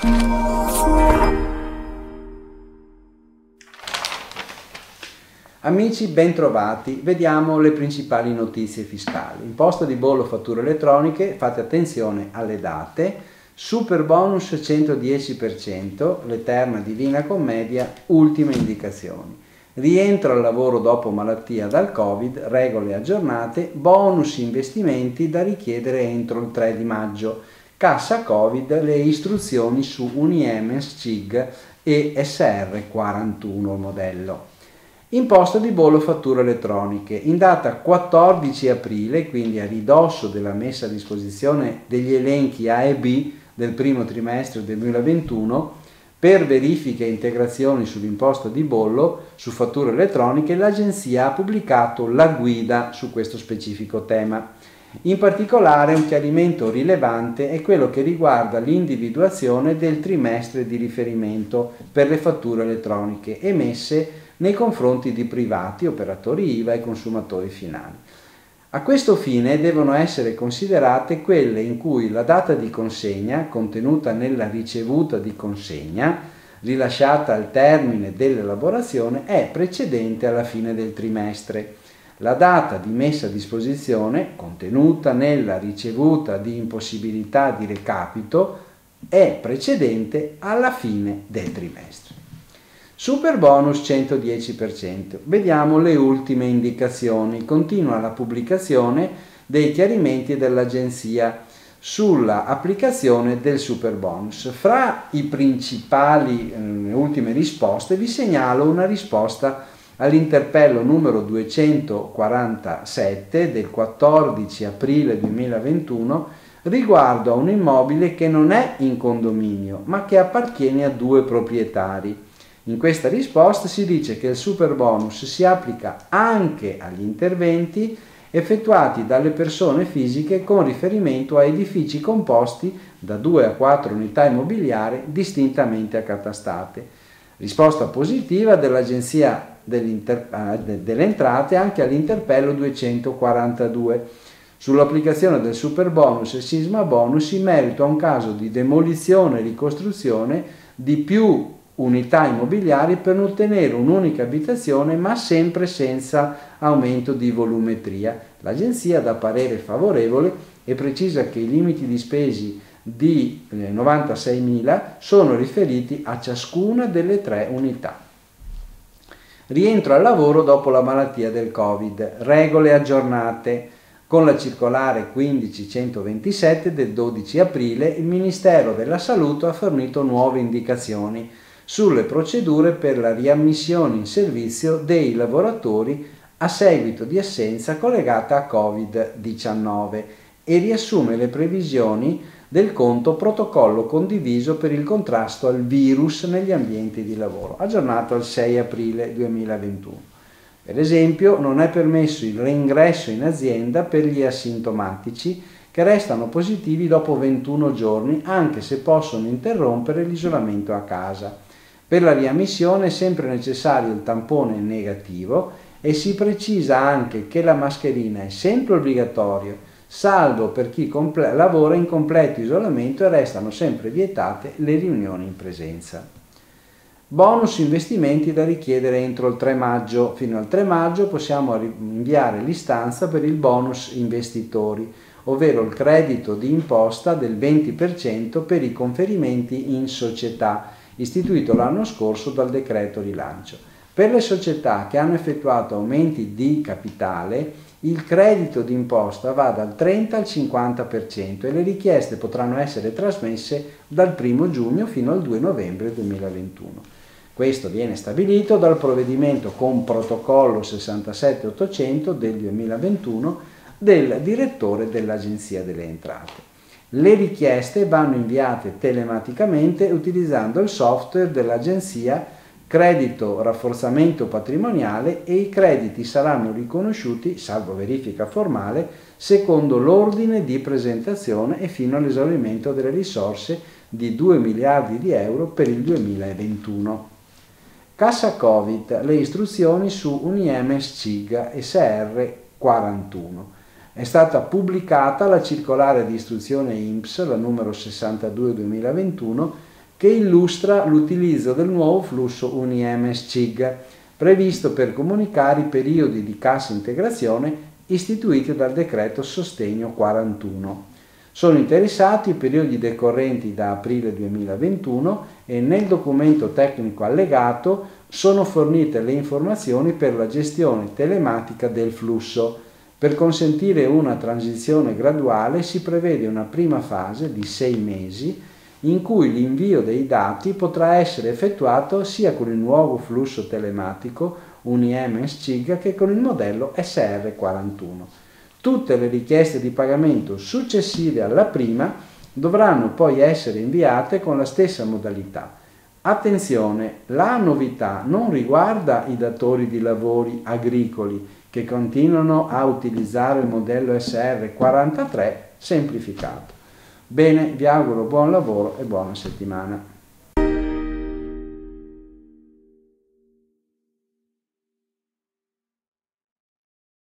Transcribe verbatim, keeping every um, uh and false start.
Amici, bentrovati. Vediamo le principali notizie fiscali. Imposta di bollo, fatture elettroniche, fate attenzione alle date. Super bonus centodieci per cento, l'eterna divina commedia, ultime indicazioni. Rientro al lavoro dopo malattia dal Covid, regole aggiornate, bonus investimenti da richiedere entro il tre di maggio. Cassa Covid, le istruzioni su Uniemens, C I G e S R quarantuno modello. Imposta di bollo fatture elettroniche. In data quattordici aprile, quindi a ridosso della messa a disposizione degli elenchi A e B del primo trimestre del duemilaventuno, per verifiche e integrazioni sull'imposta di bollo su fatture elettroniche, l'Agenzia ha pubblicato la guida su questo specifico tema. In particolare un chiarimento rilevante è quello che riguarda l'individuazione del trimestre di riferimento per le fatture elettroniche emesse nei confronti di privati, operatori I V A e consumatori finali. A questo fine devono essere considerate quelle in cui la data di consegna, contenuta nella ricevuta di consegna, rilasciata al termine dell'elaborazione, è precedente alla fine del trimestre. La data di messa a disposizione, contenuta nella ricevuta di impossibilità di recapito, è precedente alla fine del trimestre. Super bonus centodieci per cento. Vediamo le ultime indicazioni. Continua la pubblicazione dei chiarimenti dell'Agenzia sulla applicazione del super bonus. Fra i principali eh, ultime risposte vi segnalo una risposta all'interpello numero duecentoquarantasette del quattordici aprile duemilaventuno riguardo a un immobile che non è in condominio ma che appartiene a due proprietari. In questa risposta si dice che il super bonus si applica anche agli interventi effettuati dalle persone fisiche con riferimento a edifici composti da due a quattro unità immobiliari distintamente accatastate. Risposta positiva dell'Agenzia delle Entrate anche all'interpello duecentoquarantadue sull'applicazione del super bonus e sisma bonus in merito a un caso di demolizione e ricostruzione di più unità immobiliari per ottenere un'unica abitazione ma sempre senza aumento di volumetria. L'Agenzia dà parere favorevole e precisa che i limiti di spesi di novantaseimila sono riferiti a ciascuna delle tre unità. Rientro al lavoro dopo la malattia del Covid. Regole aggiornate. Con la circolare quindicicentoventisette del dodici aprile il Ministero della Salute ha fornito nuove indicazioni sulle procedure per la riammissione in servizio dei lavoratori a seguito di assenza collegata a covid diciannove e riassume le previsioni del conto protocollo condiviso per il contrasto al virus negli ambienti di lavoro, aggiornato al sei aprile duemilaventuno. Per esempio, non è permesso il reingresso in azienda per gli asintomatici che restano positivi dopo ventuno giorni, anche se possono interrompere l'isolamento a casa. Per la riammissione è sempre necessario il tampone negativo e si precisa anche che la mascherina è sempre obbligatoria, salvo per chi lavora in completo isolamento e restano sempre vietate le riunioni in presenza. Bonus investimenti da richiedere entro il tre maggio. Fino al tre maggio possiamo inviare l'istanza per il bonus investitori, ovvero il credito di imposta del venti per cento per i conferimenti in società, istituito l'anno scorso dal decreto rilancio. Per le società che hanno effettuato aumenti di capitale, il credito d'imposta va dal trenta al cinquanta per cento e le richieste potranno essere trasmesse dal primo giugno fino al due novembre duemilaventuno. Questo viene stabilito dal provvedimento con protocollo sessantasette ottocento del duemilaventuno del direttore dell'Agenzia delle Entrate. Le richieste vanno inviate telematicamente utilizzando il software dell'Agenzia Credito Rafforzamento Patrimoniale e i crediti saranno riconosciuti, salvo verifica formale, secondo l'ordine di presentazione e fino all'esaurimento delle risorse di due miliardi di euro per il duemilaventuno. Cassa Covid, le istruzioni su Uniemens C I G S R quarantuno. È stata pubblicata la circolare di istruzione I N P S, la numero sessantadue duemilaventuno, che illustra l'utilizzo del nuovo flusso UniM S C I G previsto per comunicare i periodi di cassa integrazione istituiti dal decreto Sostegno quarantuno. Sono interessati i periodi decorrenti da aprile duemilaventuno e nel documento tecnico allegato sono fornite le informazioni per la gestione telematica del flusso. Per consentire una transizione graduale si prevede una prima fase di sei mesi in cui l'invio dei dati potrà essere effettuato sia con il nuovo flusso telematico UniM S C I G che con il modello S R quarantuno. Tutte le richieste di pagamento successive alla prima dovranno poi essere inviate con la stessa modalità. Attenzione, la novità non riguarda i datori di lavori agricoli che continuano a utilizzare il modello S R quarantatré semplificato. Bene, vi auguro buon lavoro e buona settimana.